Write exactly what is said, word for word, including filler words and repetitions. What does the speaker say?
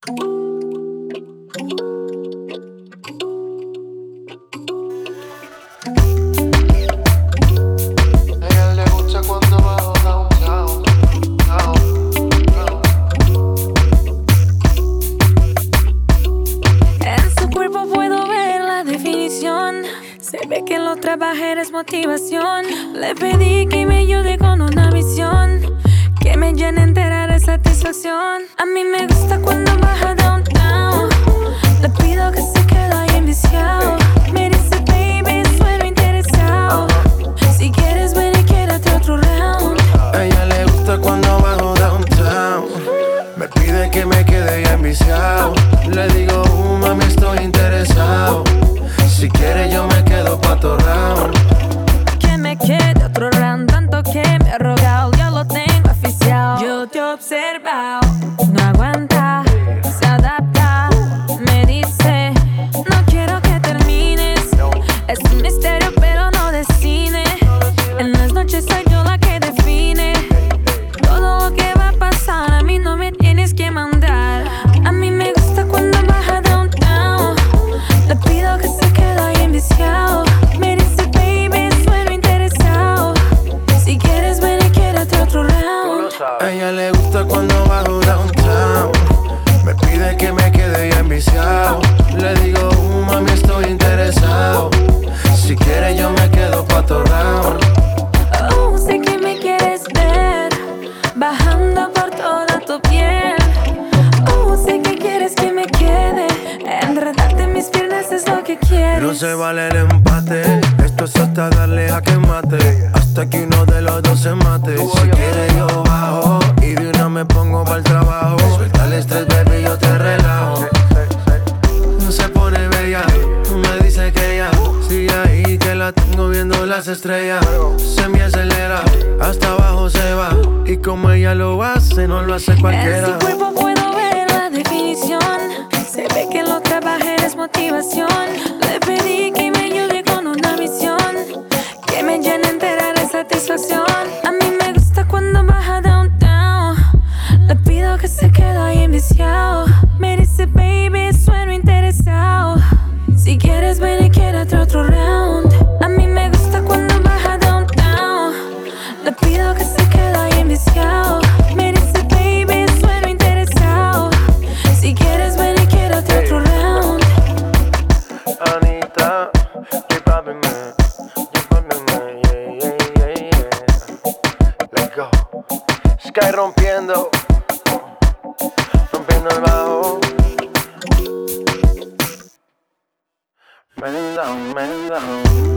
ella le gusta cuando bajo downtown, down, down. En su cuerpo puedo ver la definición. Se ve que lo trabajar es motivación. Le pedí que me ayude con una visión que me llene entera de satisfacción. A mí me gusta cuando baja downtown. Le pido que se quede ahí enviciado. Me dice baby, sueno interesado. Si quieres ven y quédate otro round. A ella le gusta cuando bajo downtown. Me pide que me quede ya enviciado. Le digo, uh, mami, estoy interesado. Si quiere yo me quedo pa' otro round. Que me quede otro round. Tanto que me ha rogado, ya lo tengo oficial. Yo te he observado, no aguanta, se adapta. Me dice, no quiero que termines. Es un misterio pero no de cine. En las noches soy yo la que define todo lo que va a pasar. A mí no me tienes que mandar. A mí me gusta cuando baja downtown. Le pido que se quede ahí enviciado. Me dice baby, sueno interesado. Si quieres ven y quédate otro round. A ella le gusta cuando bajo downtown. Me pide que me quede ya enviciado. Le digo, uh, mami, estoy interesado. Si quiere yo me quedo pa' otro round. Oh, sé que me quieres ver bajando por toda tu piel. Oh, sé que quieres que me quede. Enredarte en mis piernas es lo que quieres. No se vale el empate. Esto es hasta darle a que mate. Hasta que uno de los dos se mate. Si quiere yo bajo y de una me pongo para el trabajo. Suelta el estrés, baby, yo te relajo. No se pone bella, me dice que ya sigue ahí, que la tengo viendo las estrellas. Se me acelera, hasta abajo se va. Y como ella lo hace, no lo hace cualquiera. En su cuerpo puedo ver la definición. Se ve que lo trabajar es motivación. Le pedí que me ayude con una misión que me llene entera de satisfacción. A mí me gusta cuando baja downtown. Le pido que se quede ahí enviciado. Me dice baby, sueno interesado. Si quieres ven y quédate otro round. A mí me gusta cuando baja downtown. Le pido que se quede ahí enviciado. Me dice baby, sueno interesado. Si quieres ven y quédate otro round. Anita, J Balvin, man. J Balvin, man. Yeah, yeah, yeah, yeah. Let's go. Sky rompiendo, rompiendo el bajo. Man down, man down.